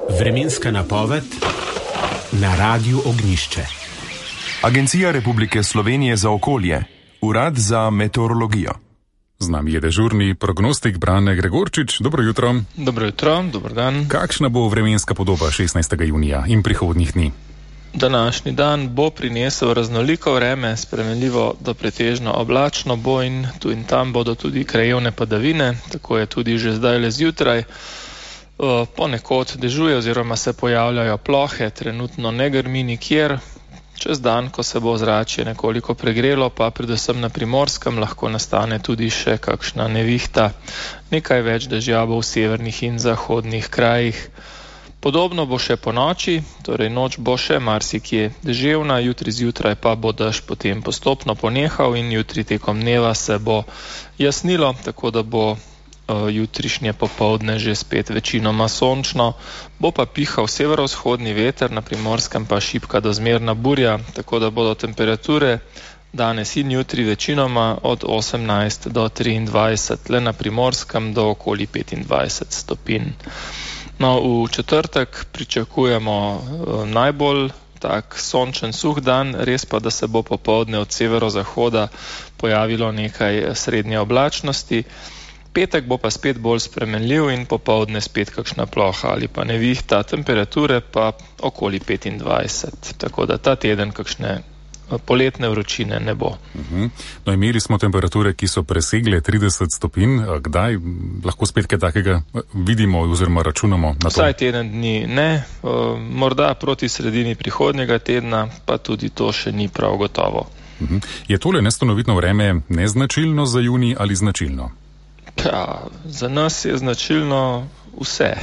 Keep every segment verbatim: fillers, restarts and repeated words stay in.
Vremenska napoved na Radiu Ognjišče. Agencija Republike Slovenije za okolje, Urad za meteorologijo. Z nami je dežurni prognostik Brane Gregorčič. Dobro jutro. Dobro jutro, dober dan. Kakšna bo vremenska podoba šestnajstega junija in prihodnjih dni? Današnji dan bo prinesel raznoliko vreme, spremenljivo do pretežno oblačno bo in tu in tam bodo tudi krajevne padavine, tako je tudi že zdaj le zjutraj. Ponekod dežuje oziroma se pojavljajo plohe, trenutno ne grmi nikjer. Čez dan, ko se bo ozračje nekoliko pregrelo, pa predvsem na Primorskem lahko nastane tudi še kakšna nevihta. Nekaj več dežja bo v severnih in zahodnih krajih. Podobno bo še po noči, torej noč bo še marsikje deževna, jutri zjutraj pa bo dež potem postopno ponehal in jutri tekom dneva se bo jasnilo, tako da bo jutrišnje popoldne že spet večinoma sončno, bo pa pihal severovzhodni veter, na Primorskem pa šibka do zmerna burja, tako da bodo temperature danes in jutri večinoma od osemnajst do triindvajset, le na Primorskem do okoli petindvajset stopinj. No, v četrtek pričakujemo najbolj tak sončen suh dan, res pa, da se bo popoldne od severozahoda pojavilo nekaj srednje oblačnosti. Petek bo pa spet bolj spremenljiv in popoldne spet kakšna ploha ali pa nevihta, temperature pa okoli petindvajset, tako da ta teden kakšne poletne vročine ne bo. Uh-huh. No, imeli smo temperature, ki so presegle trideset stopinj. Kdaj lahko spet kaj takega vidimo oziroma računamo na to? Vsaj teden dni ne, morda proti sredini prihodnjega tedna, pa tudi to še ni prav gotovo. Uh-huh. Je tole nestanovitno vreme neznačilno za junij ali značilno? Ja, za nas je značilno vse.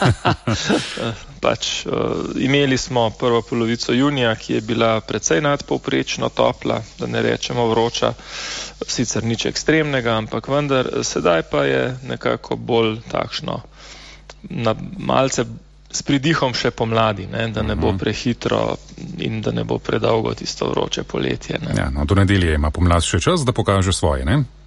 pač, uh, imeli smo prvo polovico junija, ki je bila precej nadpovprečno topla, da ne rečemo vroča, sicer nič ekstremnega, ampak vendar sedaj pa je nekako bolj takšno, na malce s pridihom še pomladi, ne, da ne bo prehitro in da ne bo predolgo tisto vroče poletje. Ne. Ja, no, do nedelje ima pomlad še čas, da pokaže svoje, ne?